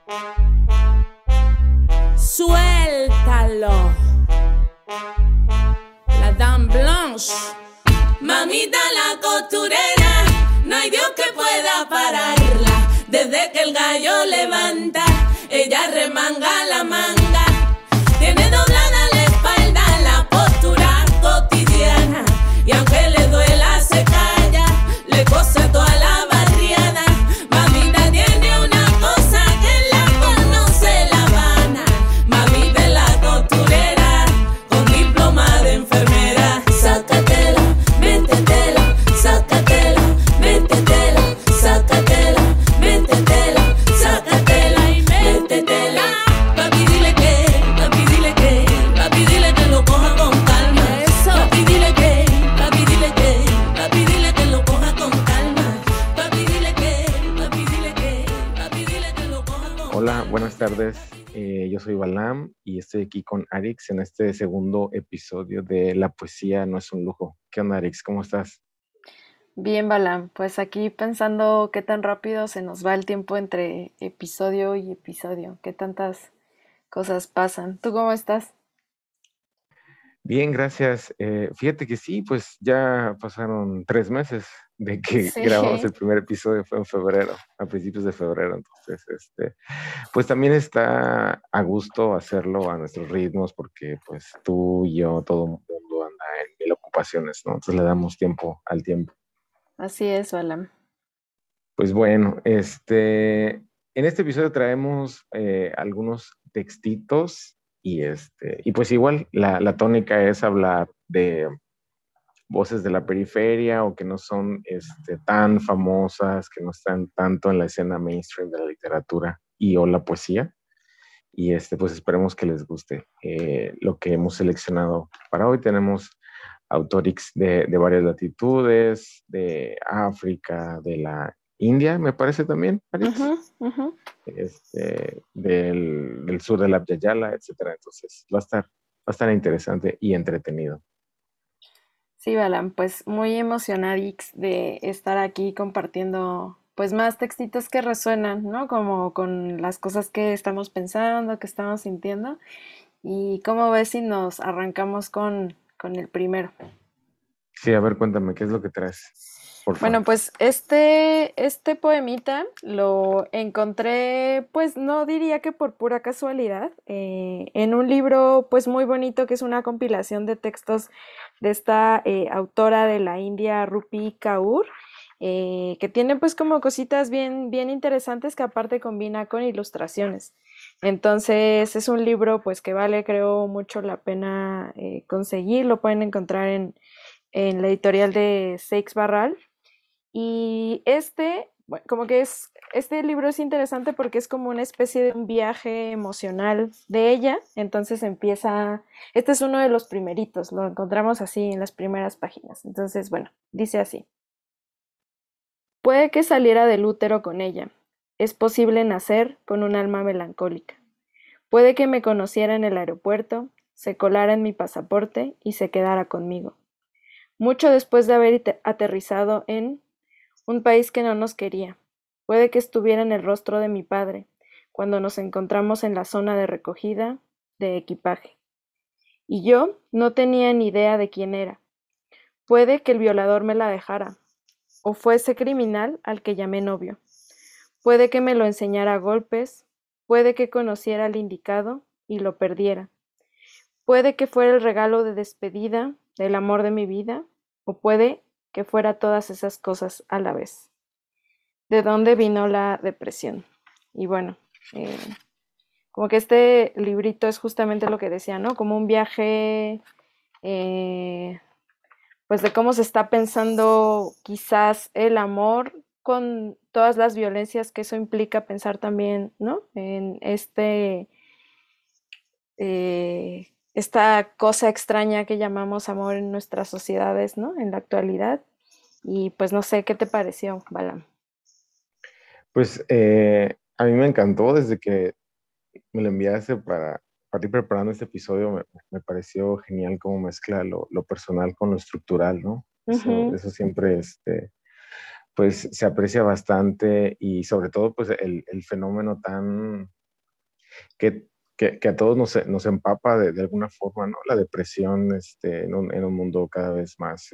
Suéltalo. La Dame Blanche. Mamita la costurera, no hay Dios que pueda pararla. Desde que el gallo levanta, ella remanga la manga. Tiene doblada la espalda, la postura cotidiana. Y aunque le duela se calla, le cose toda la barriada. Mamita tiene una cosa que la conoce La Habana. Mami de la costurera, con diploma de enfermera. Sácatela, métetela, sácatela, métetela, sácatela, métetela, sácatela y métetela. Papi dile que, papi dile que, papi dile que lo coja con calma. Eso. Papi dile que, papi dile que, papi dile que lo coja con calma. Papi dile que, papi dile que, papi dile que lo coja con calma. Hola, buenas tardes. Yo soy Balam y estoy aquí con Arix en este segundo episodio de La poesía no es un lujo. ¿Qué onda, Arix? ¿Cómo estás? Bien, Balam, pues aquí pensando qué tan rápido se nos va el tiempo entre episodio y episodio, qué tantas cosas pasan. ¿Tú cómo estás? Bien, gracias. Fíjate que sí, pues ya pasaron 3 meses de que Sí, grabamos el primer episodio, fue en febrero, a principios de febrero. Entonces, pues también está a gusto hacerlo a nuestros ritmos porque pues tú y yo, todo el mundo anda en mil ocupaciones, ¿no? Entonces le damos tiempo al tiempo. así es, Balam. Pues bueno, en este episodio traemos algunos textitos y pues igual la tónica es hablar de voces de la periferia o que no son tan famosas, que no están tanto en la escena mainstream de la literatura y o la poesía. Y pues esperemos que les guste lo que hemos seleccionado para hoy. Tenemos autorix de varias latitudes, de África, de la India, me parece también, Arix, Ujú, ujú. del sur de la Yala, etcétera. Entonces va a estar interesante y entretenido. Sí, Balam, pues muy emocionadix de estar aquí compartiendo pues más textitos que resuenan, ¿no? Como con las cosas que estamos pensando, que estamos sintiendo. ¿Y cómo ves si nos arrancamos con el primero? Sí, a ver, cuéntame, ¿qué es lo que traes? Porfa. Bueno, pues este poemita lo encontré, pues no diría que por pura casualidad, en un libro pues muy bonito que es una compilación de textos de esta autora de la India, Rupi Kaur, que tiene pues como cositas bien, bien interesantes que aparte combina con ilustraciones. Entonces es un libro pues que vale creo mucho la pena conseguir, lo pueden encontrar en la editorial de Seix Barral. Y bueno, como que este libro es interesante porque es como una especie de un viaje emocional de ella. Entonces este es uno de los primeritos, lo encontramos así en las primeras páginas. Entonces, bueno, dice así. Puede que saliera del útero con ella. Es posible nacer con un alma melancólica. Puede que me conociera en el aeropuerto, se colara en mi pasaporte y se quedara conmigo. Mucho después de haber aterrizado en un país que no nos quería. Puede que estuviera en el rostro de mi padre, cuando nos encontramos en la zona de recogida de equipaje. Y yo no tenía ni idea de quién era. Puede que el violador me la dejara, o fuese criminal al que llamé novio. Puede que me lo enseñara a golpes, puede que conociera al indicado y lo perdiera. Puede que fuera el regalo de despedida del amor de mi vida, o puede que fuera todas esas cosas a la vez. ¿De dónde vino la depresión? Y bueno, como que este librito es justamente lo que decía, ¿no? Como un viaje, eh, pues de cómo se está pensando quizás el amor con todas las violencias que eso implica pensar también, ¿no? En esta cosa extraña que llamamos amor en nuestras sociedades, ¿no? En la actualidad. Y pues no sé, ¿qué te pareció, Balam? Pues a mí me encantó desde que me lo enviaste para ir preparando este episodio. Me pareció genial cómo mezcla lo personal con lo estructural, ¿no? Ujú. Eso siempre, pues se aprecia bastante y sobre todo, pues el fenómeno tan que, que a todos nos empapa de alguna forma, ¿no? La depresión, en un mundo cada vez más,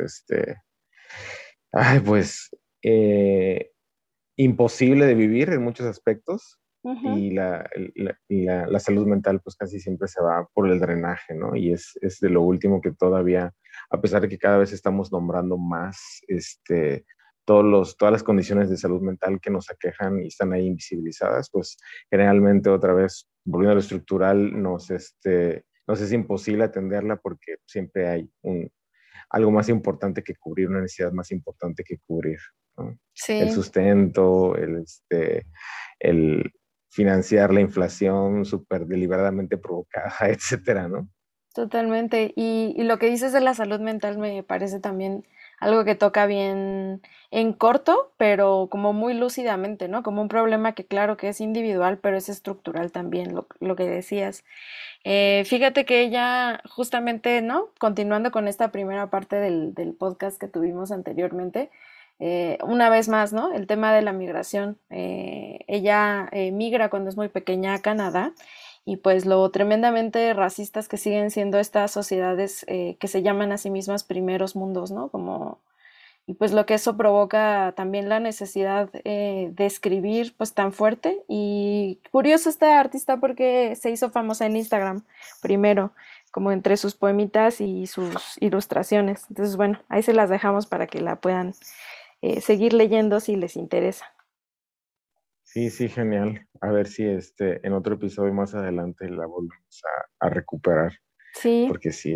pues, eh, imposible de vivir en muchos aspectos Ujú. y la salud mental pues casi siempre se va por el drenaje, ¿no? Y es de lo último que todavía, a pesar de que cada vez estamos nombrando más, todas las condiciones de salud mental que nos aquejan y están ahí invisibilizadas, pues generalmente otra vez, volviendo a lo estructural, nos es imposible atenderla porque siempre hay algo más importante que cubrir, una necesidad más importante que cubrir, ¿no? El Sí. sustento, el financiar la inflación súper deliberadamente provocada, etcétera, ¿no? Totalmente. Y lo que dices de la salud mental me parece también algo que toca bien en corto, pero como muy lúcidamente, ¿no? Como un problema que claro que es individual, pero es estructural también, lo que decías. Fíjate que ella, justamente, ¿no? Continuando con esta primera parte del podcast que tuvimos anteriormente, una vez más, ¿no? El tema de la migración. Ella migra cuando es muy pequeña a Canadá y pues lo tremendamente racistas que siguen siendo estas sociedades que se llaman a sí mismas primeros mundos, ¿no? Como y pues lo que eso provoca también la necesidad de escribir pues tan fuerte y curioso esta artista porque se hizo famosa en Instagram primero, como entre sus poemitas y sus ilustraciones. Entonces bueno, ahí se las dejamos para que la puedan seguir leyendo si les interesa. Sí, sí, genial. A ver si en otro episodio más adelante la volvemos a recuperar, Sí, porque sí,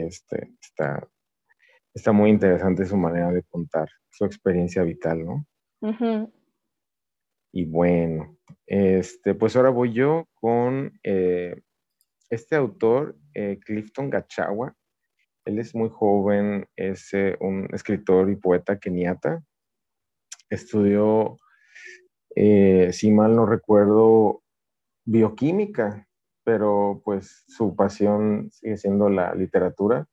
está muy interesante su manera de contar su experiencia vital, ¿no? ujú, Y bueno, pues ahora voy yo con este autor, Clifton Gachawa. Él es muy joven, es un escritor y poeta keniata. Estudió, si mal no recuerdo, bioquímica, pero pues su pasión sigue siendo la literatura.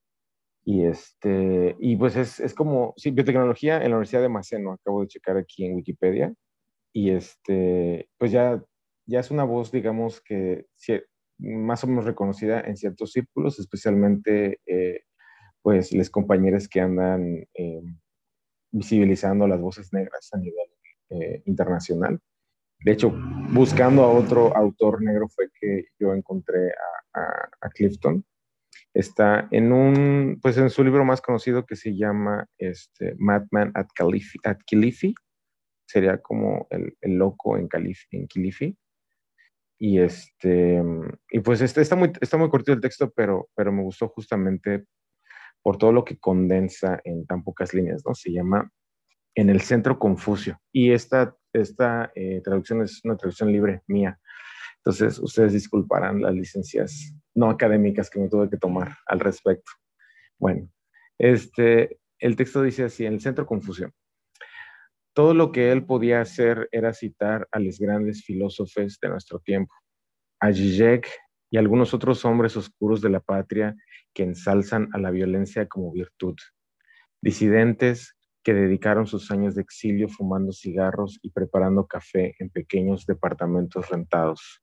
Y pues es como, sí, biotecnología en la Universidad de Maseno, acabo de checar aquí en Wikipedia. Y pues ya es una voz, digamos, que más o menos reconocida en ciertos círculos, especialmente pues los compañeros que andan visibilizando las voces negras a nivel internacional. De hecho, buscando a otro autor negro fue que yo encontré a Clifton. Está pues en su libro más conocido que se llama Madman at Kilifi, sería como el loco en Kilifi. Y y pues está muy cortito el texto, pero me gustó justamente por todo lo que condensa en tan pocas líneas, ¿no? Se llama En el Centro Confucio. Y esta traducción es una traducción libre mía. Entonces, ustedes disculparán las licencias no académicas que me tuve que tomar al respecto. Bueno, el texto dice así, en el Centro Confucio. Todo lo que él podía hacer era citar a los grandes filósofos de nuestro tiempo, a Zizek y algunos otros hombres oscuros de la patria que ensalzan a la violencia como virtud, disidentes que dedicaron sus años de exilio fumando cigarros y preparando café en pequeños departamentos rentados.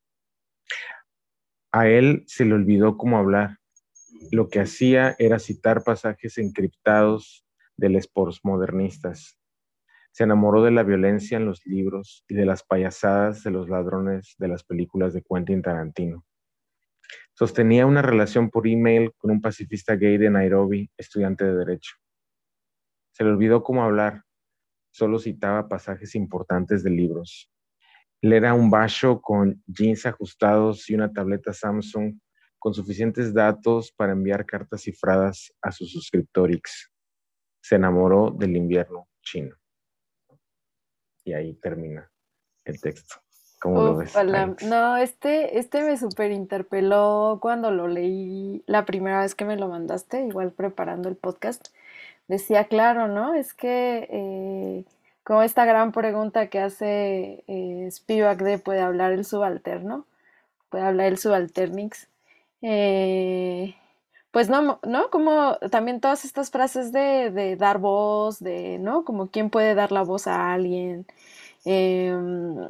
A él se le olvidó cómo hablar. Lo que hacía era citar pasajes encriptados de los postmodernistas. Se enamoró de la violencia en los libros y de las payasadas de los ladrones de las películas de Quentin Tarantino. Sostenía una relación por email con un pacifista gay de Nairobi, estudiante de Derecho. Se le olvidó cómo hablar, solo citaba pasajes importantes de libros. Él era un basho con jeans ajustados y una tableta Samsung con suficientes datos para enviar cartas cifradas a sus suscriptorix. Se enamoró del invierno chino. Y ahí termina el texto. ¿Cómo lo uf, ves, Alex? no, este me súper interpeló cuando lo leí la primera vez que me lo mandaste, igual preparando el podcast. Decía, claro, ¿no? Es que como esta gran pregunta que hace Spivak de ¿puede hablar el subalterno? ¿Puede hablar el subalternix? Eh, pues no, ¿no? Como también todas estas frases de dar voz, de, ¿no? Como quién puede dar la voz a alguien. Em,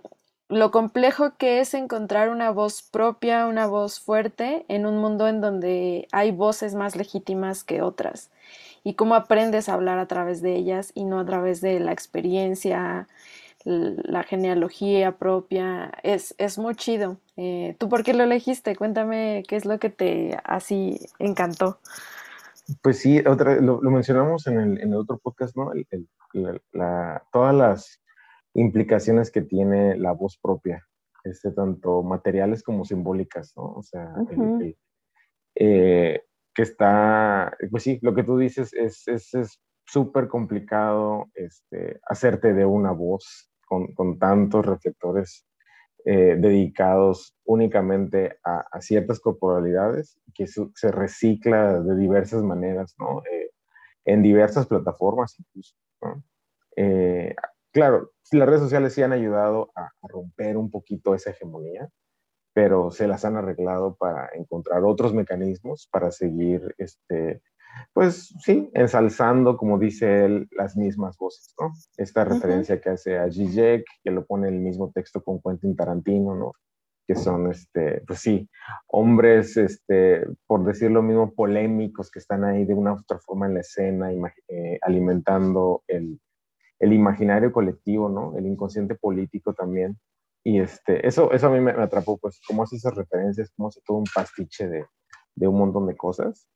lo complejo que es encontrar una voz propia, una voz fuerte en un mundo en donde hay voces más legítimas que otras. Y cómo aprendes a hablar a través de ellas y no a través de la experiencia, la genealogía propia. Es muy chido. ¿Tú por qué lo elegiste? Cuéntame qué es lo que te así encantó. Pues sí, lo mencionamos en el otro podcast, ¿no? Todas las implicaciones que tiene la voz propia, tanto materiales como simbólicas, ¿no? O sea, Ujú, eh, que está, pues sí, lo que tú dices es súper complicado hacerte de una voz con tantos reflectores dedicados únicamente a ciertas corporalidades, que se recicla de diversas maneras, ¿no? En diversas plataformas incluso, ¿no? Eh, claro, las redes sociales sí han ayudado a romper un poquito esa hegemonía, pero se las han arreglado para encontrar otros mecanismos para seguir, pues sí, ensalzando, como dice él, las mismas voces, ¿no? Esta ujú. referencia que hace a Zizek, que lo pone en el mismo texto con Quentin Tarantino, ¿no? Que son, pues sí, hombres, por decir lo mismo, polémicos, que están ahí de una u otra forma en la escena, alimentando el imaginario colectivo, ¿no? El inconsciente político también. Y eso a mí me atrapó, pues, cómo hace esas referencias, cómo hace todo un pastiche de un montón de cosas.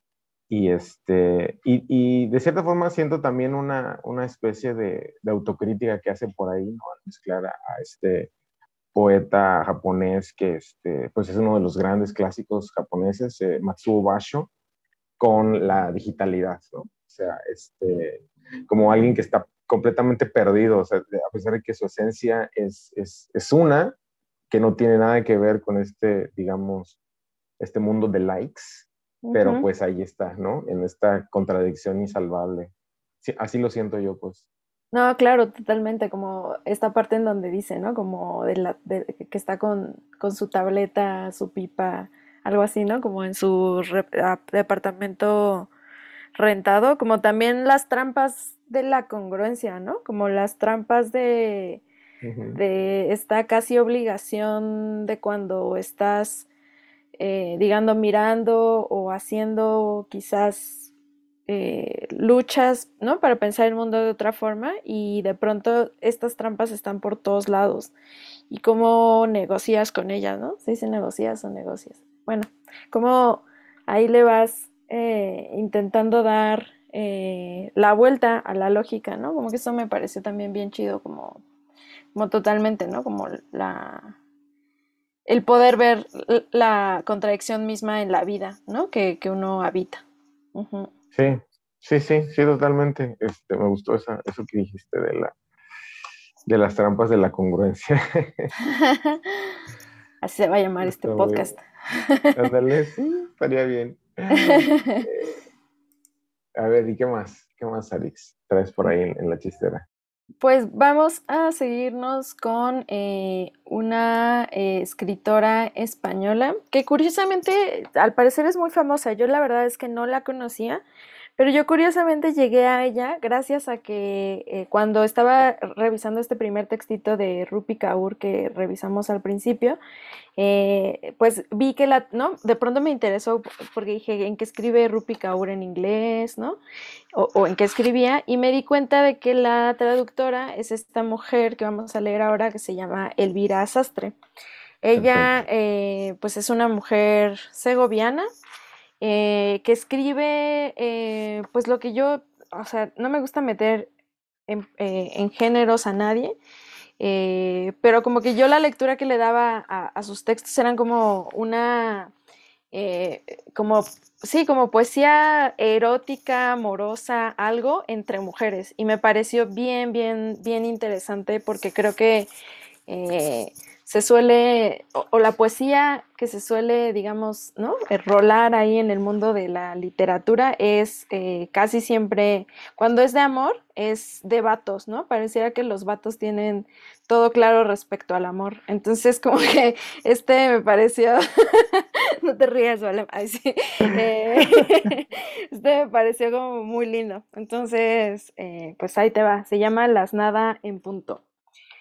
Y de cierta forma siento también una especie de autocrítica que hace por ahí, ¿no? Al mezclar a este poeta japonés que pues es uno de los grandes clásicos japoneses, Matsuo Basho, con la digitalidad, ¿no? O sea, como alguien que está completamente perdido, o sea, a pesar de que su esencia es una, que no tiene nada que ver con digamos, este mundo de likes, pero Ujú. pues ahí está, ¿no? En esta contradicción insalvable. Sí, así lo siento yo, pues. No, claro, totalmente, como esta parte en donde dice, ¿no? Como que está con su tableta, su pipa, algo así, ¿no? Como en su departamento rentado, como también las trampas de la congruencia, ¿no? Como las trampas Ujú. de esta casi obligación de cuando estás, digamos, mirando o haciendo quizás luchas, ¿no? Para pensar el mundo de otra forma y de pronto estas trampas están por todos lados. ¿Y cómo negocias con ellas, no? ¿Se dice negocias o negocias? Bueno, cómo ahí le vas intentando dar la vuelta a la lógica, ¿no? Como que eso me pareció también bien chido, como totalmente, ¿no? Como el poder ver la contradicción misma en la vida, ¿no? Que uno habita. Ujú. Sí, sí, totalmente. Me gustó eso que dijiste de las trampas de la congruencia. Así se va a llamar este Está muy, podcast. ándale, sí, estaría bien. A ver, ¿y qué más? ¿Qué más, Alex? Traes por ahí en la chistera. Pues vamos a seguirnos con una escritora española que curiosamente al parecer es muy famosa. Yo la verdad es que no la conocía, pero yo curiosamente llegué a ella gracias a que cuando estaba revisando este primer textito de Rupi Kaur que revisamos al principio, pues vi que ¿no? De pronto me interesó porque dije, ¿en qué escribe Rupi Kaur en inglés, ¿no? O en qué escribía, y me di cuenta de que la traductora es esta mujer que vamos a leer ahora que se llama Elvira Sastre. Ella, Perfecto. pues es una mujer segoviana que escribe, pues lo que yo, o sea, no me gusta meter en géneros a nadie, pero como que yo la lectura que le daba a sus textos eran como una, eh, como, sí, como poesía erótica, amorosa, algo entre mujeres. Y me pareció bien interesante porque creo que se suele, o la poesía que se suele, digamos, ¿no? Rolar ahí en el mundo de la literatura es casi siempre, cuando es de amor, es de vatos, ¿no? Pareciera que los vatos tienen todo claro respecto al amor. Entonces, como que me pareció, no te rías, ¿vale? Ay, sí. Me pareció como muy lindo. Entonces, pues ahí te va. Se llama Las Nada en Punto.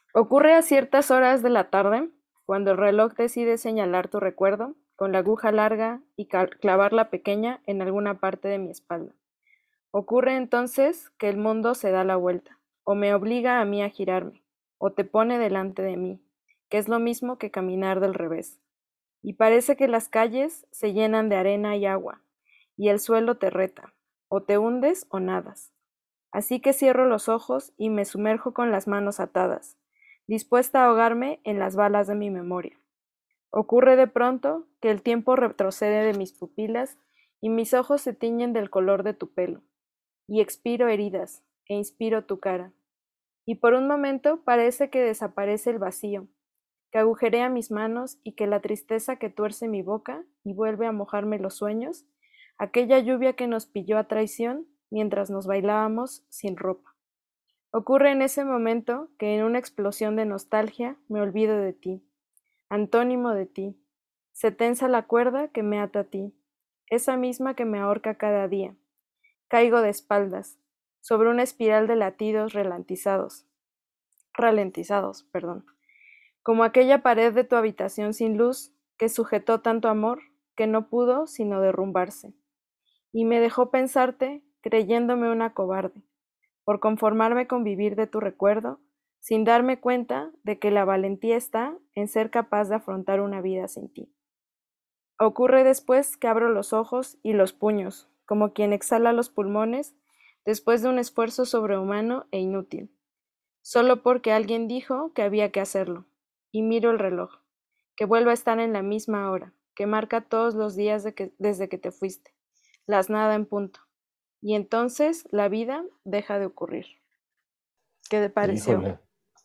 Ocurre a ciertas horas de la tarde, cuando el reloj decide señalar tu recuerdo con la aguja larga y clavarla pequeña en alguna parte de mi espalda. Ocurre entonces que el mundo se da la vuelta, o me obliga a mí a girarme, o te pone delante de mí, que es lo mismo que caminar del revés. Y parece que las calles se llenan de arena y agua, y el suelo te reta, o te hundes o nadas. Así que cierro los ojos y me sumerjo con las manos atadas, dispuesta a ahogarme en las balas de mi memoria. Ocurre de pronto que el tiempo retrocede de mis pupilas y mis ojos se tiñen del color de tu pelo, y expiro heridas, e inspiro tu cara. Y por un momento parece que desaparece el vacío, que agujerea mis manos y que la tristeza que tuerce mi boca y vuelve a mojarme los sueños, aquella lluvia que nos pilló a traición mientras nos bailábamos sin ropa. Ocurre en ese momento que en una explosión de nostalgia me olvido de ti, antónimo de ti. Se tensa la cuerda que me ata a ti, esa misma que me ahorca cada día. Caigo de espaldas, sobre una espiral de latidos ralentizados, como aquella pared de tu habitación sin luz que sujetó tanto amor que no pudo sino derrumbarse, y me dejó pensarte creyéndome una cobarde, por conformarme con vivir de tu recuerdo, sin darme cuenta de que la valentía está en ser capaz de afrontar una vida sin ti. Ocurre después que abro los ojos y los puños, como quien exhala los pulmones después de un esfuerzo sobrehumano e inútil, solo porque alguien dijo que había que hacerlo, y miro el reloj, que vuelve a estar en la misma hora, que marca todos los días desde que te fuiste, las nada en punto, y entonces la vida deja de ocurrir. ¿Qué te pareció? Híjole.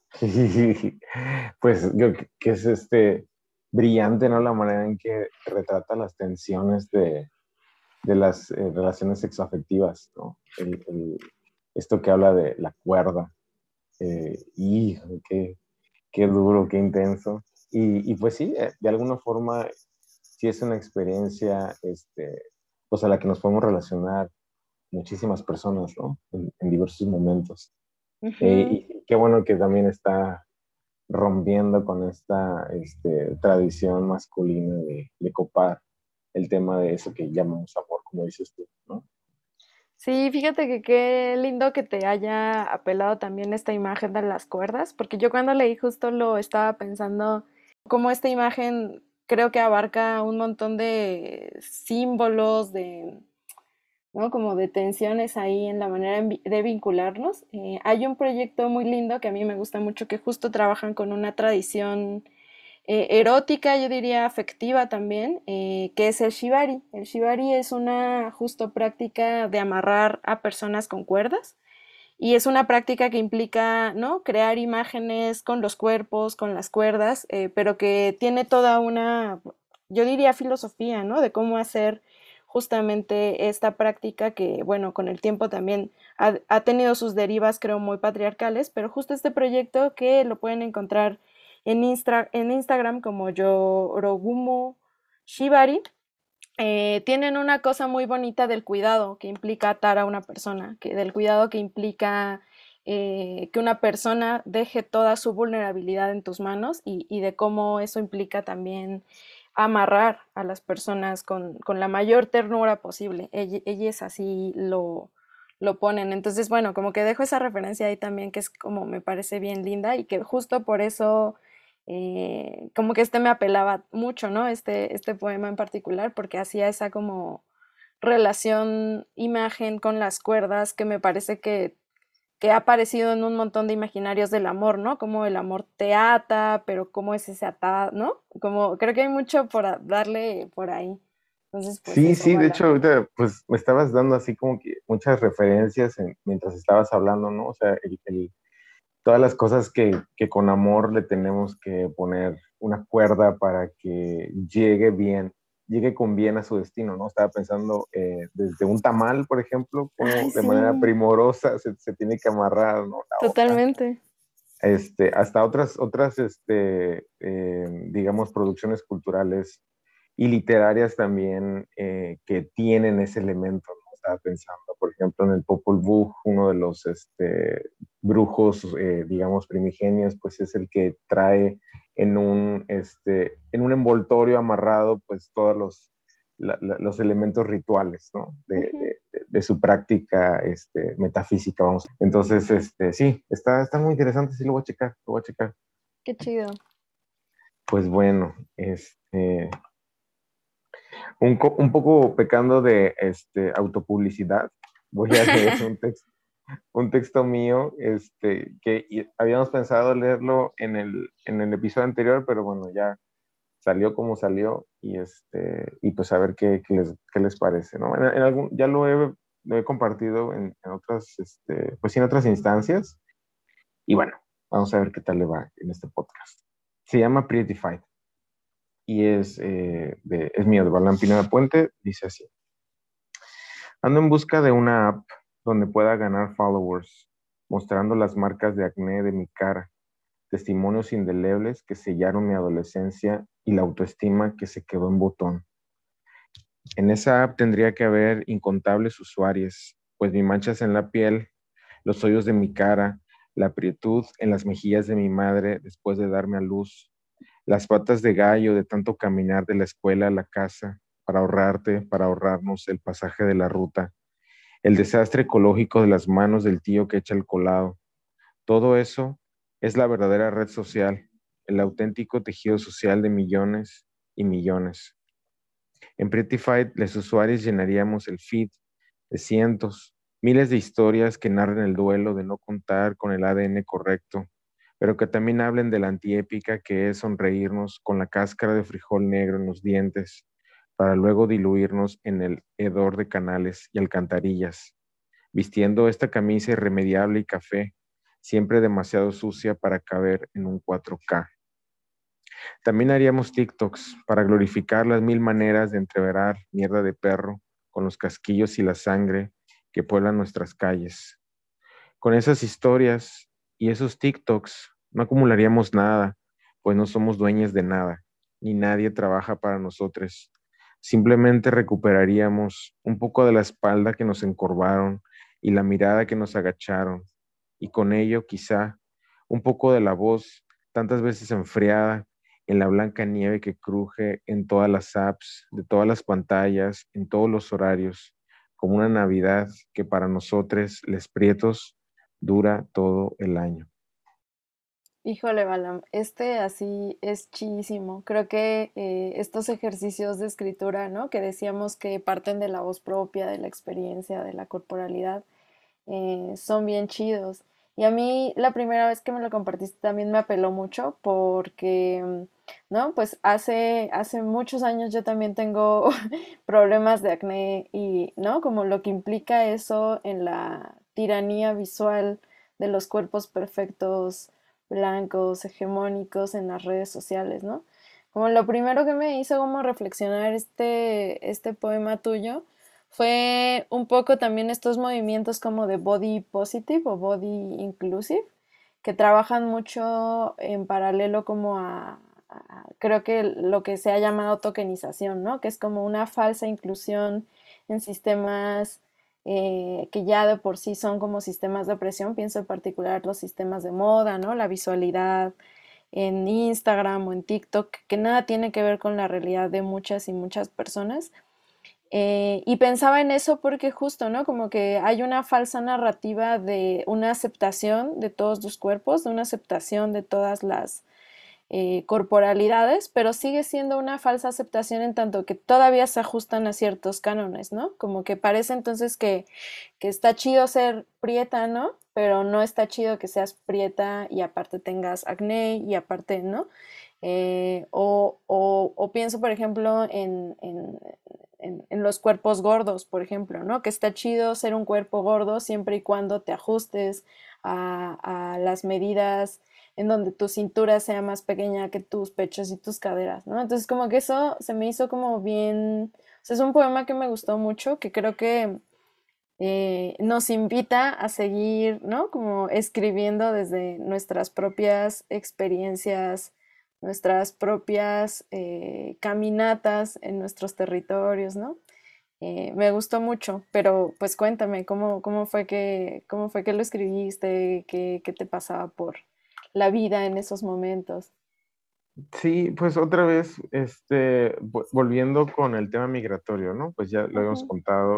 Pues yo creo que es brillante, ¿no? La manera en que retrata las tensiones de las relaciones sexoafectivas, ¿no? Esto que habla de la cuerda. Y qué duro, qué intenso. Y pues sí, de alguna forma, sí es una experiencia pues a la que nos podemos relacionar muchísimas personas, ¿no? En diversos momentos. Ujú. Y qué bueno que también está rompiendo con esta tradición masculina de copar el tema de eso que llamamos amor, como dices tú, ¿no? Sí, fíjate que qué lindo que te haya apelado también esta imagen de las cuerdas, porque yo cuando leí justo lo estaba pensando, como esta imagen creo que abarca un montón de símbolos, ¿no? Como de tensiones ahí en la manera de vincularnos. Hay un proyecto muy lindo que a mí me gusta mucho que justo trabajan con una tradición erótica, yo diría afectiva también, que es el shibari. El shibari es una justo práctica de amarrar a personas con cuerdas y es una práctica que implica, ¿no? Crear imágenes con los cuerpos, con las cuerdas, pero que tiene toda una, yo diría, filosofía, ¿no? De cómo hacer justamente esta práctica que, bueno, con el tiempo también ha tenido sus derivas, creo, muy patriarcales, pero justo este proyecto que lo pueden encontrar en Instagram como Yorogumo Shibari, tienen una cosa muy bonita del cuidado que implica atar a una persona, del cuidado que implica que una persona deje toda su vulnerabilidad en tus manos y de cómo eso implica también amarrar a las personas con la mayor ternura posible. Ellas así lo ponen. Entonces, bueno, como que dejo esa referencia ahí también, que es como me parece bien linda y que justo por eso como que me apelaba mucho, ¿no? Este poema en particular, porque hacía esa como relación imagen con las cuerdas que me parece que ha aparecido en un montón de imaginarios del amor, ¿no? Como el amor te ata, pero cómo es ese atado, ¿no? Como creo que hay mucho por darle por ahí. Entonces, pues Sí, eso, sí, de ojalá. hecho ahorita pues me estabas dando así como que muchas referencias mientras estabas hablando, ¿no? O sea, todas las cosas que con amor le tenemos que poner una cuerda para que llegue con bien a su destino, ¿no? Estaba pensando desde un tamal, por ejemplo, Ay, como de sí, manera primorosa se tiene que amarrar, ¿no? La hoja. totalmente. Hasta otras digamos, producciones culturales y literarias también que tienen ese elemento, ¿no? estaba pensando, por ejemplo, en el Popol Vuh, uno de los brujos, digamos, primigenios, pues es el que trae en un envoltorio amarrado, pues todos los elementos rituales, ¿no? Ujú. De su práctica metafísica, vamos. Entonces, sí, está muy interesante, sí lo voy a checar, lo voy a checar. Qué chido. Pues bueno, un poco pecando de autopublicidad, voy a leer un texto mío habíamos pensado leerlo en el episodio anterior, pero bueno, ya salió como salió y pues a ver qué les parece, ¿no? Ya lo he compartido en otras, pues sí, en otras instancias y bueno, vamos a ver qué tal le va en este podcast. Se llama Prettified y es mío, de Balán Pineda Puente, dice así. Ando en busca de una app donde pueda ganar followers, mostrando las marcas de acné de mi cara, testimonios indelebles que sellaron mi adolescencia y la autoestima que se quedó en botón. En esa app tendría que haber incontables usuarios, pues mi manchas en la piel, los hoyos de mi cara, la aprietud en las mejillas de mi madre después de darme a luz, las patas de gallo de tanto caminar de la escuela a la casa para ahorrarnos el pasaje de la ruta, el desastre ecológico de las manos del tío que echa el colado. Todo eso es la verdadera red social, el auténtico tejido social de millones y millones. En Prettified, los usuarios llenaríamos el feed de cientos, miles de historias que narren el duelo de no contar con el ADN correcto, pero que también hablen de la antiépica que es sonreírnos con la cáscara de frijol negro en los dientes, para luego diluirnos en el hedor de canales y alcantarillas, vistiendo esta camisa irremediable y café, siempre demasiado sucia para caber en un 4K. También haríamos TikToks para glorificar las mil maneras de entreverar mierda de perro con los casquillos y la sangre que pueblan nuestras calles. Con esas historias y esos TikToks no acumularíamos nada, pues no somos dueños de nada, ni nadie trabaja para nosotros. Simplemente recuperaríamos un poco de la espalda que nos encorvaron y la mirada que nos agacharon, y con ello quizá un poco de la voz tantas veces enfriada en la blanca nieve que cruje en todas las apps, de todas las pantallas, en todos los horarios, como una Navidad que para nosotros, les prietos, dura todo el año. Híjole, Balam, este así es chidísimo. Creo que estos ejercicios de escritura, ¿no? Que decíamos que parten de la voz propia, de la experiencia, de la corporalidad, son bien chidos. Y a mí la primera vez que me lo compartiste también me apeló mucho porque, ¿no? Pues hace muchos años yo también tengo problemas de acné y, ¿no? Como lo que implica eso en la tiranía visual de los cuerpos perfectos, blancos, hegemónicos en las redes sociales, ¿no? Como lo primero que me hizo como reflexionar este poema tuyo fue un poco también estos movimientos como de body positive o body inclusive, que trabajan mucho en paralelo como creo que lo que se ha llamado tokenización, ¿no? Que es como una falsa inclusión en sistemas que ya de por sí son como sistemas de opresión. Pienso en particular los sistemas de moda, ¿no? La visualidad en Instagram o en TikTok, que nada tiene que ver con la realidad de muchas y muchas personas. Y pensaba en eso porque justo, ¿no? Como que hay una falsa narrativa de una aceptación de todos los cuerpos, de una aceptación de todas las corporalidades, pero sigue siendo una falsa aceptación en tanto que todavía se ajustan a ciertos cánones, ¿no? Como que parece entonces que está chido ser prieta, ¿no? Pero no está chido que seas prieta y aparte tengas acné y aparte, ¿no? O pienso, por ejemplo, en los cuerpos gordos, por ejemplo, ¿no? Que está chido ser un cuerpo gordo siempre y cuando te ajustes a las medidas en donde tu cintura sea más pequeña que tus pechos y tus caderas, ¿no? Entonces como que eso se me hizo como bien, o sea, es un poema que me gustó mucho, que creo que nos invita a seguir, ¿no? Como escribiendo desde nuestras propias experiencias, nuestras propias caminatas en nuestros territorios, ¿no? Me gustó mucho, pero pues cuéntame, cómo fue que lo escribiste? ¿Qué te pasaba por la vida en esos momentos? Sí, pues otra vez, volviendo con el tema migratorio, ¿no? Pues ya lo habíamos Ujú, contado,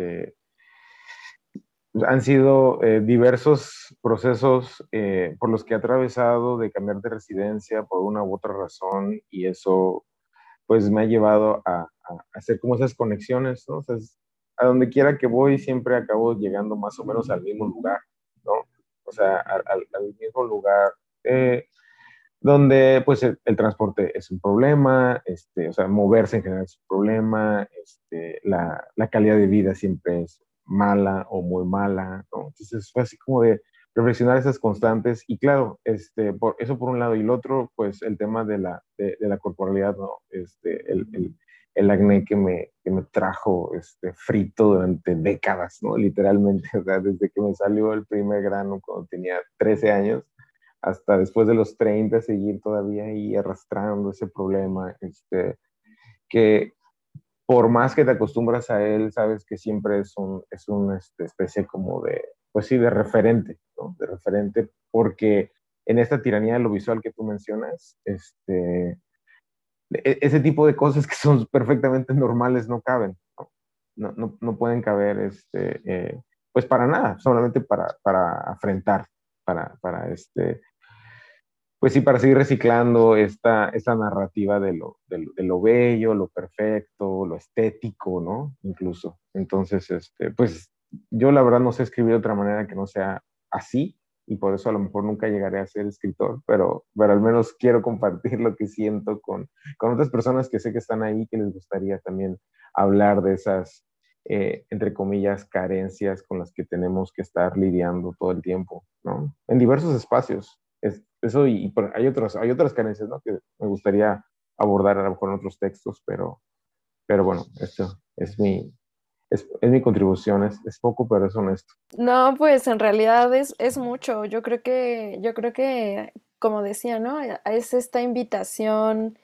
han sido diversos procesos por los que he atravesado de cambiar de residencia por una u otra razón y eso pues me ha llevado a hacer como esas conexiones, ¿no? O sea, a donde quiera que voy siempre acabo llegando más o menos al mismo lugar, ¿no? O sea, al mismo lugar donde pues el transporte es un problema, o sea, moverse en general es un problema, la calidad de vida siempre es mala o muy mala, ¿no? Entonces fue así como de reflexionar esas constantes y claro, eso por un lado y el otro, pues el tema de la corporalidad, ¿no? El acné que me trajo frito durante décadas, ¿no? Literalmente, o sea, desde que me salió el primer grano cuando tenía 13 años hasta después de los 30 seguir todavía ahí arrastrando ese problema, que por más que te acostumbras a él, sabes que siempre es una especie como de, pues sí, de referente, ¿no? De referente, porque en esta tiranía de lo visual que tú mencionas, ese tipo de cosas que son perfectamente normales no caben, ¿no? No pueden caber, pues para nada, solamente para afrentar, para pues sí, para seguir reciclando esta narrativa de lo bello, lo perfecto, lo estético, ¿no? Incluso. Entonces, pues yo la verdad no sé escribir de otra manera que no sea así, y por eso a lo mejor nunca llegaré a ser escritor, pero al menos quiero compartir lo que siento con otras personas que sé que están ahí, que les gustaría también hablar de esas, entre comillas, carencias con las que tenemos que estar lidiando todo el tiempo, ¿no? En diversos espacios. Eso hay otras carencias, ¿no? Que me gustaría abordar a lo mejor en otros textos, pero bueno, esto es mi contribución, es poco, pero es honesto. No, pues en realidad es mucho. Yo creo que, como decía, ¿no? Es esta invitación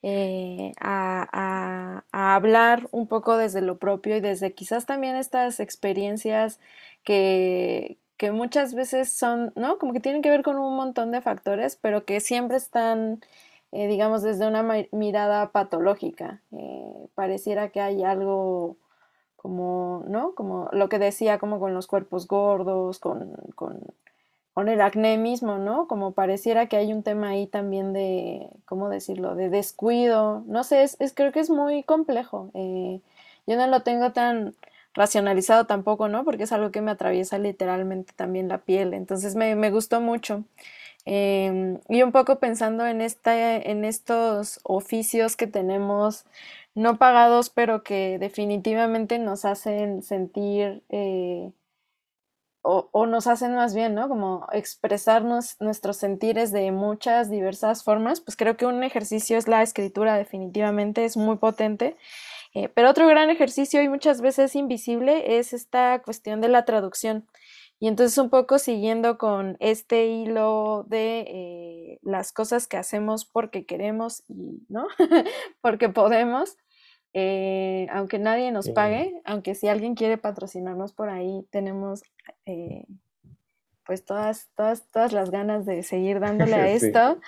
a hablar un poco desde lo propio y desde quizás también estas experiencias que muchas veces son, ¿no? Como que tienen que ver con un montón de factores, pero que siempre están, digamos, desde una mirada patológica. Pareciera que hay algo como, ¿no? Como lo que decía, como con los cuerpos gordos, con el acné mismo, ¿no? Como pareciera que hay un tema ahí también de, ¿cómo decirlo?, de descuido. No sé, creo que es muy complejo. Yo no lo tengo tan racionalizado tampoco, ¿no? Porque es algo que me atraviesa literalmente también la piel. Entonces me gustó mucho. Y un poco pensando en en estos oficios que tenemos no pagados, pero que definitivamente nos hacen sentir, o nos hacen más bien, ¿no? Como expresarnos nuestros sentires de muchas diversas formas, pues creo que un ejercicio es la escritura, definitivamente es muy potente. Pero otro gran ejercicio y muchas veces invisible es esta cuestión de la traducción. Y entonces un poco siguiendo con este hilo de las cosas que hacemos porque queremos y no, porque podemos, aunque nadie nos pague, aunque si alguien quiere patrocinarnos por ahí, tenemos eh, pues todas las ganas de seguir dándole a Sí. esto.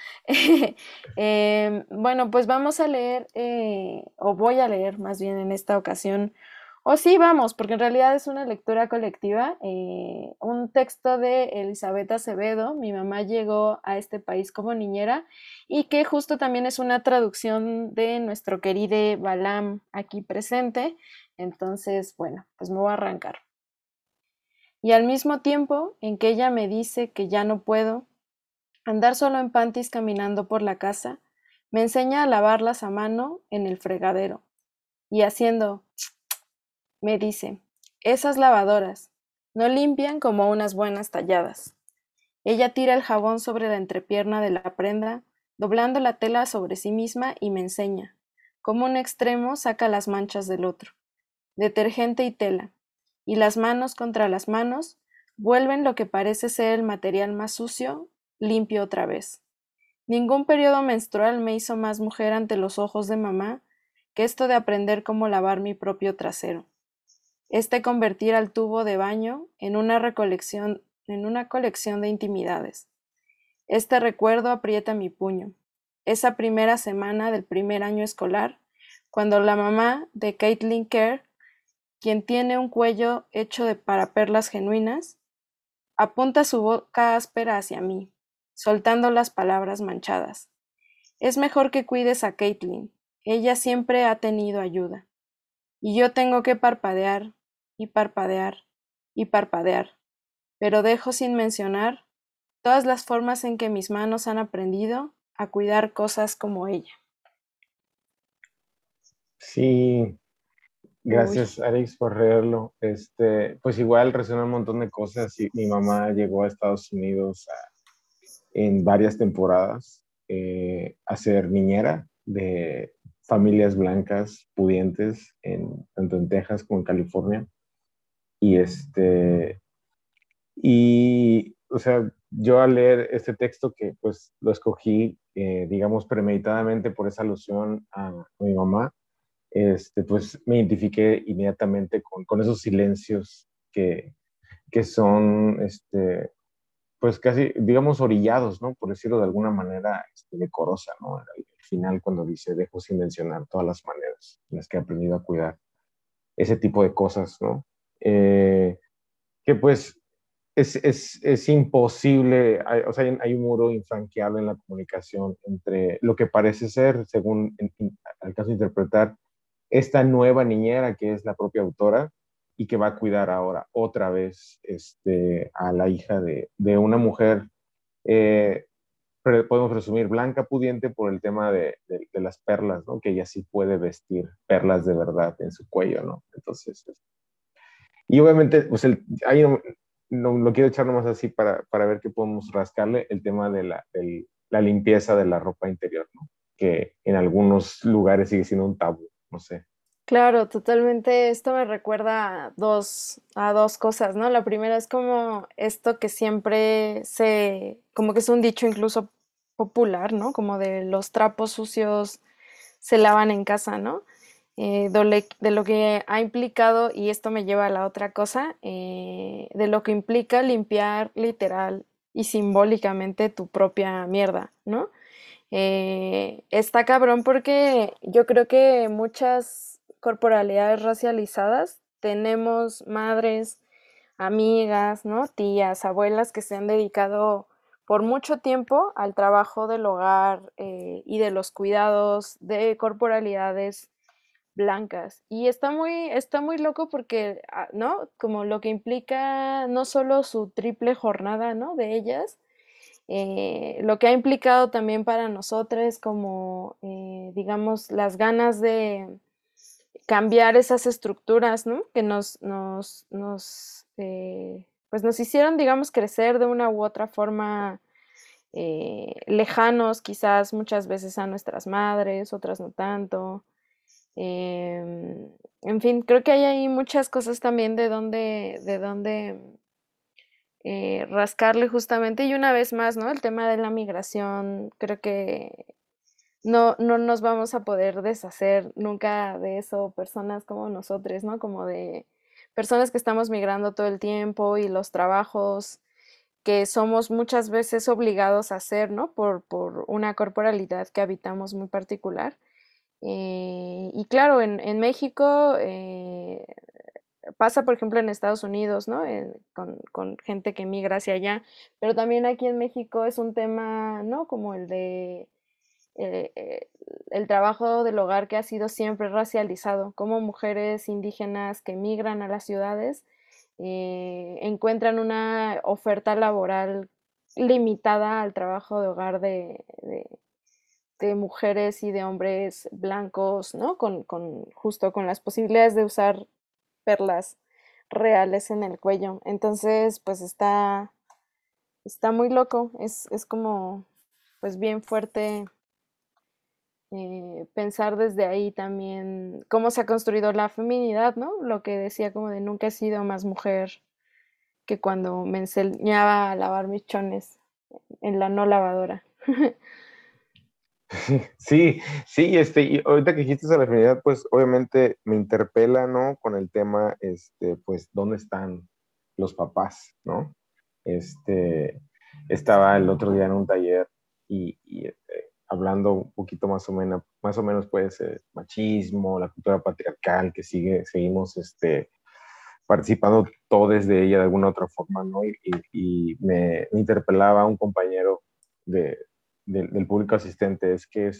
Bueno, pues vamos a leer, o voy a leer más bien en esta ocasión, o sí, vamos, porque en realidad es una lectura colectiva, un texto de Elizabeth Acevedo. Mi mamá llegó a este país como niñera y que justo también es una traducción de nuestro querido Balam aquí presente. Entonces, bueno, pues me voy a arrancar. Y al mismo tiempo en que ella me dice que ya no puedo andar solo en panties caminando por la casa, me enseña a lavarlas a mano en el fregadero. Y haciendo, me dice, esas lavadoras no limpian como unas buenas talladas. Ella tira el jabón sobre la entrepierna de la prenda, doblando la tela sobre sí misma y me enseña, como un extremo saca las manchas del otro, detergente y tela, y las manos contra las manos vuelven lo que parece ser el material más sucio, limpio otra vez. Ningún periodo menstrual me hizo más mujer ante los ojos de mamá que esto de aprender cómo lavar mi propio trasero. convertir al tubo de baño en una colección de intimidades. Recuerdo aprieta mi puño. Esa primera semana del primer año escolar, cuando la mamá de Caitlin Kerr, quien tiene un cuello hecho para perlas genuinas, apunta su boca áspera hacia mí, soltando las palabras manchadas. Es mejor que cuides a Caitlin. Ella siempre ha tenido ayuda. Y yo tengo que parpadear, y parpadear, y parpadear, pero dejo sin mencionar todas las formas en que mis manos han aprendido a cuidar cosas como ella. Sí, Uy, gracias Alex por leerlo. Pues igual resuena un montón de cosas. Y mi mamá llegó a Estados Unidos en varias temporadas a ser niñera de familias blancas pudientes, tanto en Texas como en California. Y o sea, yo al leer este texto que pues lo escogí, digamos, premeditadamente por esa alusión a mi mamá, pues me identifiqué inmediatamente con esos silencios que son, pues casi, digamos, orillados, ¿no? Por decirlo de alguna manera, decorosa, ¿no? Al final, cuando dice, dejo sin mencionar todas las maneras en las que he aprendido a cuidar ese tipo de cosas, ¿no? Que pues es imposible, o sea, hay un muro infranqueable en la comunicación entre lo que parece ser, según alcanzo a interpretar, esta nueva niñera que es la propia autora y que va a cuidar ahora otra vez a la hija de una mujer, eh, podemos resumir, blanca pudiente por el tema de las perlas, ¿no? Que ella sí puede vestir perlas de verdad en su cuello, ¿no? Entonces, y obviamente, pues ahí no, lo quiero echar nomás así para ver qué podemos rascarle el tema de la limpieza de la ropa interior, ¿no? Que en algunos lugares sigue siendo un tabú, no sé. claro, totalmente. Esto me recuerda a dos cosas, ¿no? La primera es como esto que siempre como que es un dicho incluso popular, ¿no? Como de los trapos sucios se lavan en casa, ¿no? De lo que ha implicado, y esto me lleva a la otra cosa, de lo que implica limpiar literal y simbólicamente tu propia mierda, ¿no? Está cabrón porque yo creo que muchas corporalidades racializadas tenemos madres, amigas, ¿no? Tías, abuelas que se han dedicado por mucho tiempo al trabajo del hogar y de los cuidados de corporalidades blancas. Y está muy loco porque, ¿no? Como lo que implica no solo su triple jornada, ¿no? De ellas, lo que ha implicado también para nosotros como, digamos, las ganas de cambiar esas estructuras, ¿no? Que pues nos hicieron, digamos, crecer de una u otra forma, lejanos quizás muchas veces a nuestras madres, otras no tanto. En fin, creo que hay ahí muchas cosas también de dónde rascarle justamente. Y una vez más, ¿no? El tema de la migración, creo que no nos vamos a poder deshacer nunca de eso, personas como nosotros, ¿no? Como de personas que estamos migrando todo el tiempo y los trabajos que somos muchas veces obligados a hacer, ¿no? Por una corporalidad que habitamos muy particular. Y claro, en México pasa, por ejemplo, en Estados Unidos, ¿no? Con gente que migra hacia allá, pero también aquí en México es un tema, ¿no? Como eh, eh, el trabajo del hogar que ha sido siempre racializado, como mujeres indígenas que migran a las ciudades encuentran una oferta laboral limitada al trabajo de hogar de mujeres y de hombres blancos, ¿no? Justo con las posibilidades de usar perlas reales en el cuello. Entonces, pues está muy loco, es como, pues bien fuerte pensar desde ahí también cómo se ha construido la feminidad, ¿no? Lo que decía como de nunca he sido más mujer que cuando me enseñaba a lavar mis chones en la no lavadora. Sí, sí, y ahorita que dijiste a la afinidad, pues obviamente me interpela, ¿no? Con el tema, pues, ¿dónde están los papás, ¿no? Este, Estaba el otro día en un taller hablando un poquito más o menos, pues, machismo, la cultura patriarcal que seguimos, participando todos de ella de alguna otra forma, ¿no? Y me interpelaba un compañero de, del público asistente,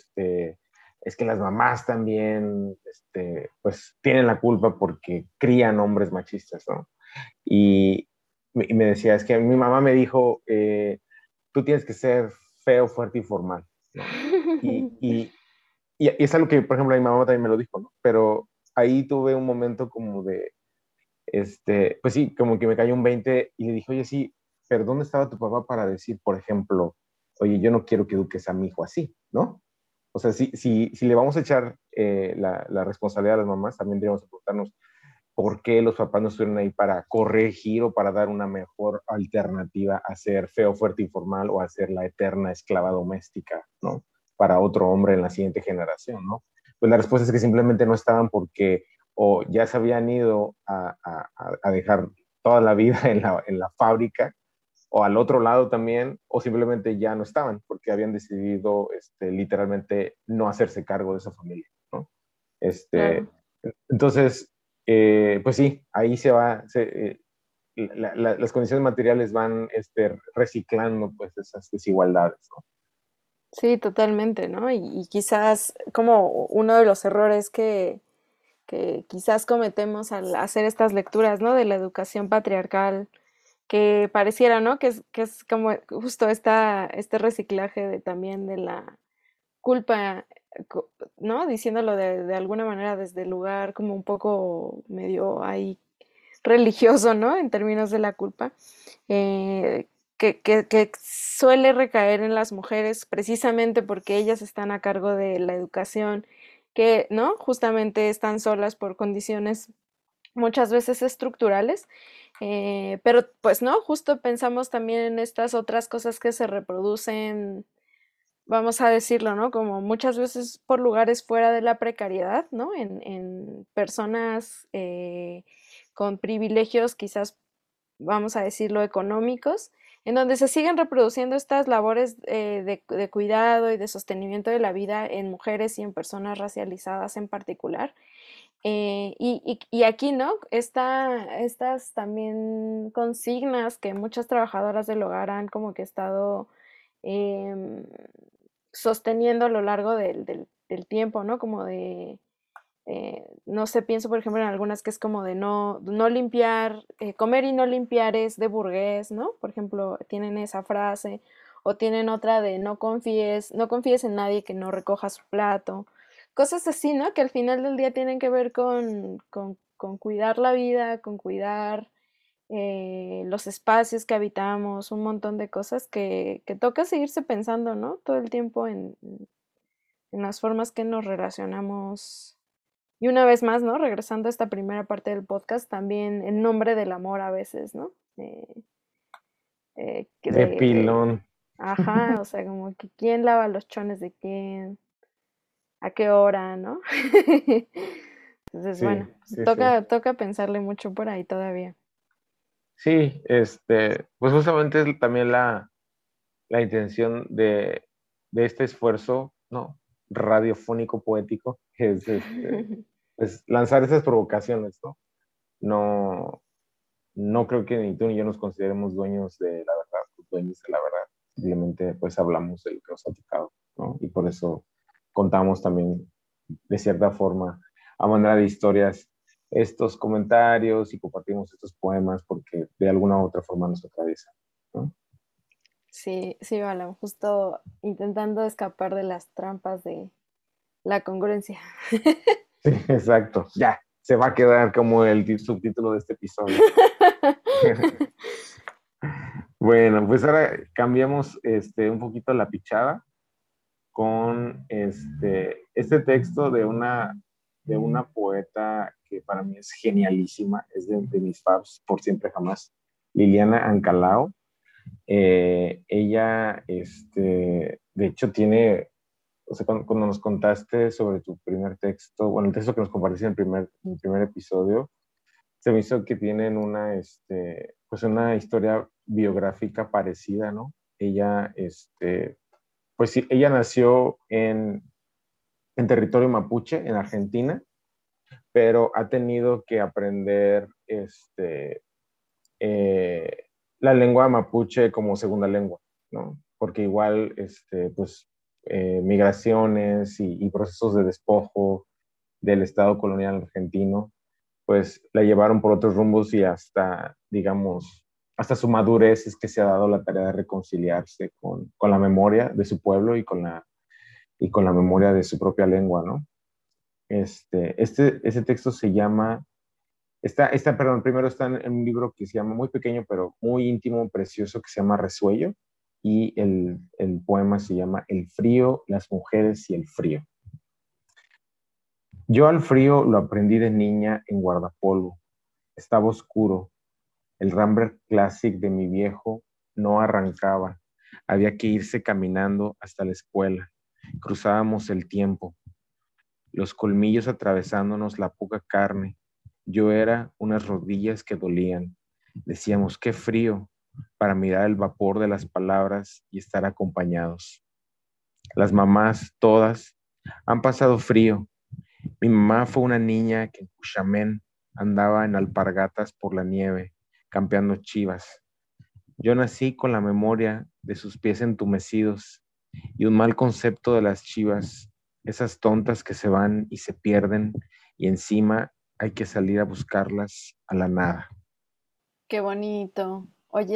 es que las mamás también, pues, tienen la culpa porque crían hombres machistas, ¿no? Y, y me decía, es que mi mamá me dijo, tú tienes que ser feo, fuerte y formal, ¿no? Y, y, y es algo que, por ejemplo, mi mamá también me lo dijo, ¿no? Pero ahí tuve un momento como de, pues sí, como que me cayó un 20 y le dije, oye, sí, pero ¿dónde estaba tu papá para decir, por ejemplo, oye, yo no quiero que eduques a mi hijo así, ¿no? O sea, si le vamos a echar la responsabilidad a las mamás, también debemos preguntarnos por qué los papás no estuvieron ahí para corregir o para dar una mejor alternativa a ser feo, fuerte y formal o a ser la eterna esclava doméstica, ¿no? Para otro hombre en la siguiente generación, ¿no? Pues la respuesta es que simplemente no estaban porque o ya se habían ido a dejar toda la vida en la fábrica o al otro lado también, o simplemente ya no estaban porque habían decidido literalmente no hacerse cargo de esa familia, ¿no? Claro. Este, entonces, pues sí, ahí se va, las condiciones materiales van reciclando pues esas desigualdades, ¿no? Sí, totalmente, ¿no? Y quizás como uno de los errores que quizás cometemos al hacer estas lecturas, ¿no? De la educación patriarcal, que pareciera, ¿no? Que es como justo este reciclaje de, también de la culpa, ¿no? Diciéndolo de alguna manera desde el lugar como un poco medio ahí religioso, ¿no? En términos de la culpa, que suele recaer en las mujeres precisamente porque ellas están a cargo de la educación, que, ¿no? Justamente están solas por condiciones muchas veces estructurales, pero pues no, justo pensamos también en estas otras cosas que se reproducen, vamos a decirlo, ¿no? Como muchas veces por lugares fuera de la precariedad, ¿no? En personas con privilegios quizás, vamos a decirlo, económicos, en donde se siguen reproduciendo estas labores de cuidado y de sostenimiento de la vida en mujeres y en personas racializadas en particular. Y aquí, ¿no? Estas también consignas que muchas trabajadoras del hogar han como que estado em, sosteniendo a lo largo del tiempo, ¿no? Como de, no sé, pienso por ejemplo en algunas que es como de no limpiar, comer y no limpiar es de burgués, ¿no? Por ejemplo, tienen esa frase, o tienen otra de no confíes en nadie que no recoja su plato. Cosas así, ¿no? Que al final del día tienen que ver con cuidar la vida, con cuidar los espacios que habitamos, un montón de cosas que toca seguirse pensando, ¿no? Todo el tiempo en las formas que nos relacionamos. Y una vez más, ¿no? Regresando a esta primera parte del podcast, también en nombre del amor a veces, ¿no? De pilón. Ajá, o sea, como que quién lava los chones de quién, a qué hora, ¿no? Entonces, Sí, bueno, pues sí, sí. toca pensarle mucho por ahí todavía. Sí, pues justamente es también la intención de este esfuerzo, ¿no? Radiofónico poético, que es pues, lanzar esas provocaciones, ¿no? No, no creo que ni tú ni yo nos consideremos dueños de la verdad, dueños de la verdad. Simplemente pues hablamos de lo que nos ha tocado, ¿no? Y por eso contamos también, de cierta forma, a manera de historias, estos comentarios y compartimos estos poemas porque de alguna u otra forma nos atraviesan, ¿no? Sí, sí, vale, justo intentando escapar de las trampas de la congruencia. Sí, exacto. Ya, se va a quedar como el subtítulo de este episodio. Bueno, pues ahora cambiamos un poquito la pichada con este texto de una poeta que para mí es genialísima, es de mis faves por siempre jamás, Liliana Ancalao. Ella, de hecho, tiene o sea, cuando nos contaste sobre tu primer texto, bueno, el texto que nos compartiste en el primer episodio, se me hizo que tienen pues una historia biográfica parecida, ¿no? Ella, pues sí, ella nació en territorio mapuche, en Argentina, pero ha tenido que aprender eh, la lengua mapuche como segunda lengua, ¿no? Porque igual, pues, migraciones y procesos de despojo del Estado colonial argentino, pues la llevaron por otros rumbos y hasta, digamos, hasta su madurez es que se ha dado la tarea de reconciliarse con la memoria de su pueblo y con la memoria de su propia lengua, ¿no? Ese texto se llama, perdón, primero está en un libro que se llama, muy pequeño, pero muy íntimo, precioso, que se llama Resuello, y el poema se llama El frío, las mujeres y el frío. Yo al frío lo aprendí de niña en guardapolvo. Estaba oscuro. El Rambler Classic de mi viejo no arrancaba. Había que irse caminando hasta la escuela. Cruzábamos el tiempo, los colmillos atravesándonos la poca carne. Yo era unas rodillas que dolían. Decíamos, qué frío, para mirar el vapor de las palabras y estar acompañados. Las mamás, todas, han pasado frío. Mi mamá fue una niña que en Cuchamén andaba en alpargatas por la nieve, campeando chivas. Yo nací con la memoria de sus pies entumecidos y un mal concepto de las chivas, esas tontas que se van y se pierden y encima hay que salir a buscarlas a la nada. Qué bonito. Oye,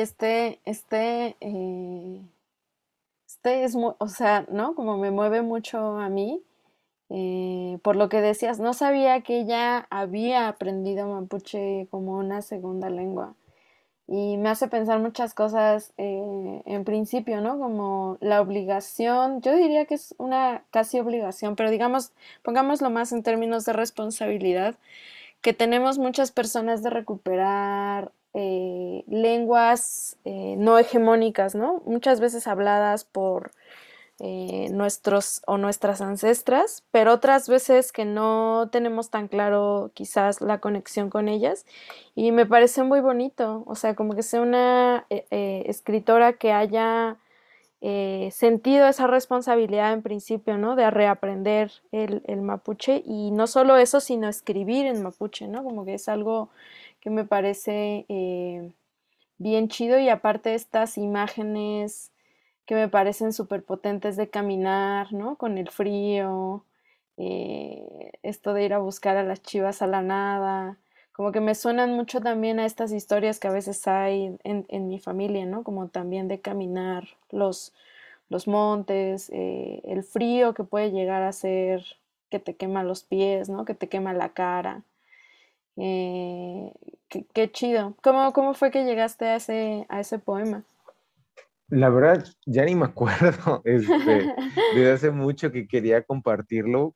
es muy, o sea, ¿no? Como me mueve mucho a mí, por lo que decías, no sabía que ella había aprendido mapuche como una segunda lengua. Y me hace pensar muchas cosas en principio, ¿no? Como la obligación, yo diría que es una casi obligación, pero digamos, pongámoslo más en términos de responsabilidad, que tenemos muchas personas de recuperar lenguas no hegemónicas, ¿no? Muchas veces habladas por nuestros o nuestras ancestras, pero otras veces que no tenemos tan claro quizás la conexión con ellas y me parece muy bonito, o sea, como que sea una escritora que haya sentido esa responsabilidad en principio, ¿no? De reaprender el mapuche y no solo eso, sino escribir en mapuche, ¿no? Como que es algo que me parece bien chido y aparte estas imágenes que me parecen súper potentes de caminar, ¿no? Con el frío, esto de ir a buscar a las chivas a la nada, como que me suenan mucho también a estas historias que a veces hay en mi familia, ¿no? Como también de caminar los montes, el frío que puede llegar a ser que te quema los pies, ¿no? Que te quema la cara. Eh, qué chido. ¿Cómo fue que llegaste a ese poema? La verdad, ya ni me acuerdo, desde hace mucho que quería compartirlo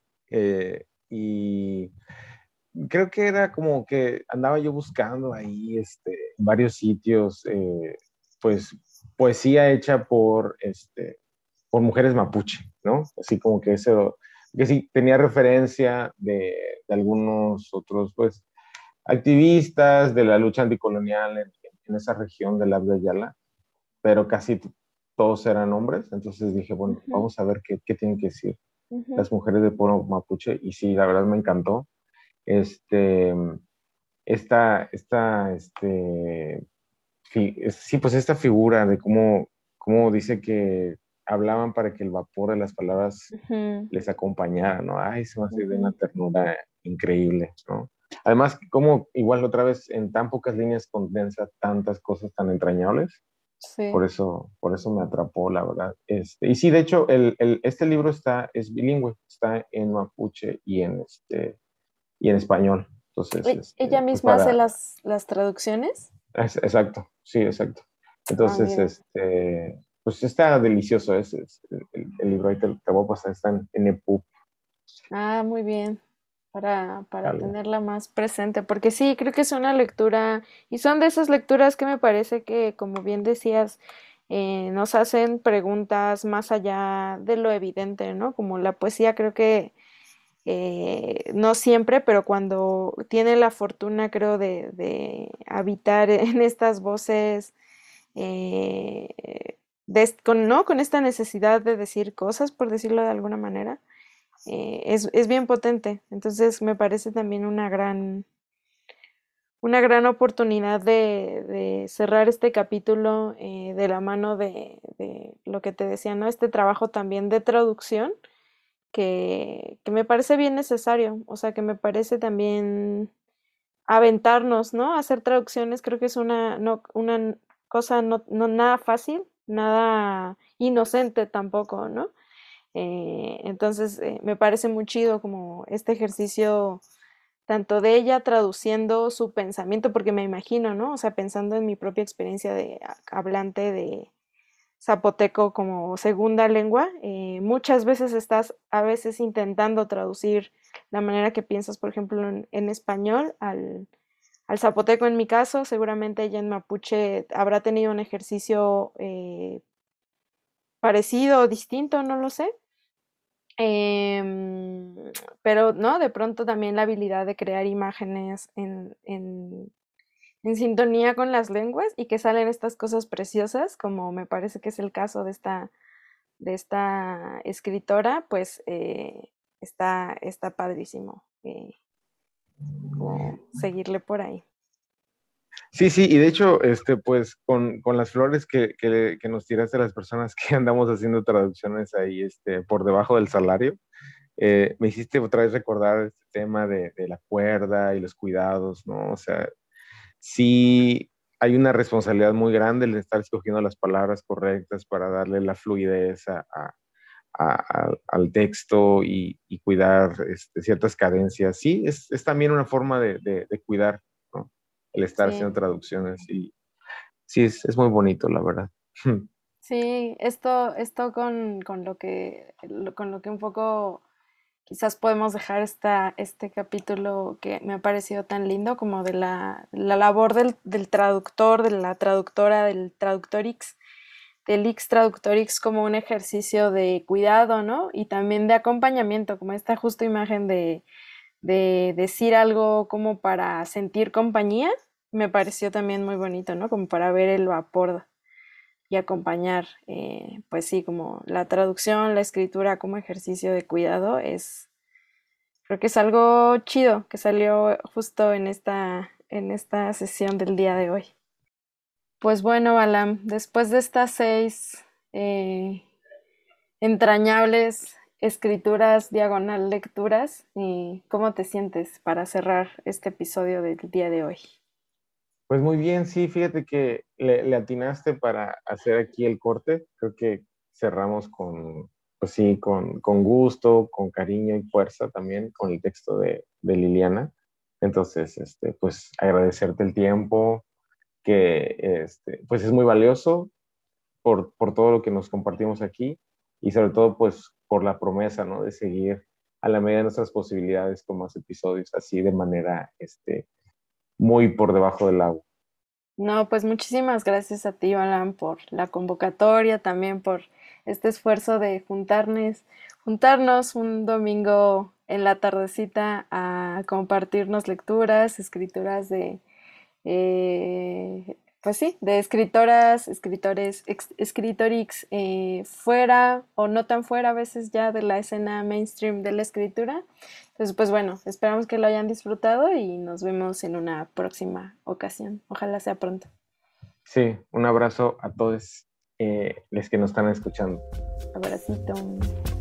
y creo que era como que andaba yo buscando ahí en varios sitios, pues poesía hecha por mujeres mapuche, ¿no? Así como que eso, que sí tenía referencia de algunos otros, pues, activistas de la lucha anticolonial en esa región del Abya Yala, pero casi todos eran hombres, entonces dije, bueno, Ujú, vamos a ver qué tienen que decir ujú. las mujeres de pueblo mapuche, y sí, la verdad me encantó. Este, esta, sí, pues esta figura de cómo dice que hablaban para que el vapor de las palabras Ujú, les acompañara, ¿no? Ay, se me hace de una ujú. ternura increíble, ¿no? Además, como igual otra vez en tan pocas líneas condensa tantas cosas tan entrañables, Sí. por eso me atrapó, la verdad. Y sí, de hecho, este libro es bilingüe, está en mapuche y en español. Entonces, Ella pues misma hace para, las traducciones. exacto, sí, exacto. Ah, Entonces, mira. pues está delicioso el libro, ahí te voy a pasar, está en EPUB, Ah, muy bien. Para algo. tenerla más presente, porque sí, creo que es una lectura, y son de esas lecturas que me parece que, como bien decías, nos hacen preguntas más allá de lo evidente, ¿no? Como la poesía creo que no siempre, pero cuando tiene la fortuna, creo, de habitar en estas voces, ¿no? Con esta necesidad de decir cosas, por decirlo de alguna manera, es bien potente. Entonces me parece también una gran oportunidad de cerrar este capítulo de la mano de lo que te decía, ¿no? Este trabajo también de traducción que me parece bien necesario, o sea, que me parece también aventarnos, ¿no? Hacer traducciones creo que es una cosa no nada fácil, nada inocente tampoco, ¿no? Entonces, me parece muy chido como este ejercicio tanto de ella traduciendo su pensamiento, porque me imagino, ¿no? O sea, pensando en mi propia experiencia de hablante de zapoteco como segunda lengua, muchas veces estás a veces intentando traducir la manera que piensas, por ejemplo, en español al zapoteco en mi caso, seguramente ella en mapuche habrá tenido un ejercicio parecido o distinto, no lo sé. Em, pero, ¿no? De pronto también la habilidad de crear imágenes en sintonía con las lenguas y que salen estas cosas preciosas, como me parece que es el caso de esta escritora, pues está padrísimo como seguirle por ahí. Sí, sí, y de hecho, pues con las flores que nos tiraste a las personas que andamos haciendo traducciones ahí, por debajo del salario, me hiciste otra vez recordar este tema de la cuerda y los cuidados, ¿no? O sea, sí hay una responsabilidad muy grande el de estar escogiendo las palabras correctas para darle la fluidez al texto y cuidar ciertas cadencias. Sí, es también una forma de cuidar, ¿no? El estar Sí, haciendo traducciones y sí, es muy bonito, la verdad. sí, esto con lo que un poco quizás podemos dejar este capítulo que me ha parecido tan lindo como de la labor del traductor, de la traductora, del Ix Traductorix como un ejercicio de cuidado, ¿no? Y también de acompañamiento, como esta justa imagen de decir algo como para sentir compañía, me pareció también muy bonito, ¿no? Como para ver el vapor y acompañar, pues sí, como la traducción, la escritura como ejercicio de cuidado creo que es algo chido que salió justo en esta sesión del día de hoy. Pues bueno, Alam, después de estas 6 eh, entrañables escrituras diagonal lecturas, ¿cómo te sientes para cerrar este episodio del día de hoy? Pues muy bien, sí, fíjate que le atinaste para hacer aquí el corte. Creo que cerramos pues sí, con gusto, con cariño y fuerza también con el texto de Liliana. Entonces, pues agradecerte el tiempo, que pues es muy valioso por todo lo que nos compartimos aquí y sobre todo pues por la promesa, ¿no? De seguir a la medida de nuestras posibilidades con más episodios, así de manera muy por debajo del agua. No, pues muchísimas gracias a ti, Alan, por la convocatoria, también por este esfuerzo de juntarnos un domingo en la tardecita a compartirnos lecturas, escrituras pues sí, de escritoras, escritores, escritorix fuera o no tan fuera a veces ya de la escena mainstream de la escritura. Entonces, pues bueno, esperamos que lo hayan disfrutado y nos vemos en una próxima ocasión. Ojalá sea pronto. Sí, un abrazo a todos los que nos están escuchando. Abracito.